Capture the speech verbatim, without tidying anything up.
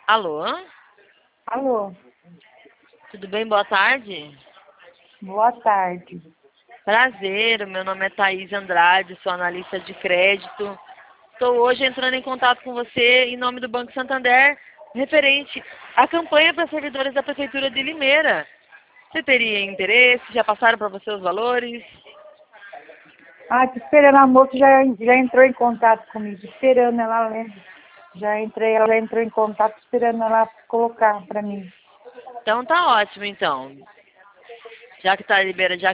Alô? Alô, Tudo bem? Boa tarde. boa tarde. Prazer, o meu nome é Thaís Andrade, sou analista de crédito. Estou hoje entrando em contato com você em nome do Banco Santander, referente à campanha para servidores da Prefeitura de Limeira. Você teria interesse? Já passaram para você os valores? Ah, tô esperando, a moça já, já entrou em contato comigo, esperando ela, né? Já entrei, ela já entrou em contato, esperando ela colocar para mim. Então tá ótimo, então. Já que está liberado, já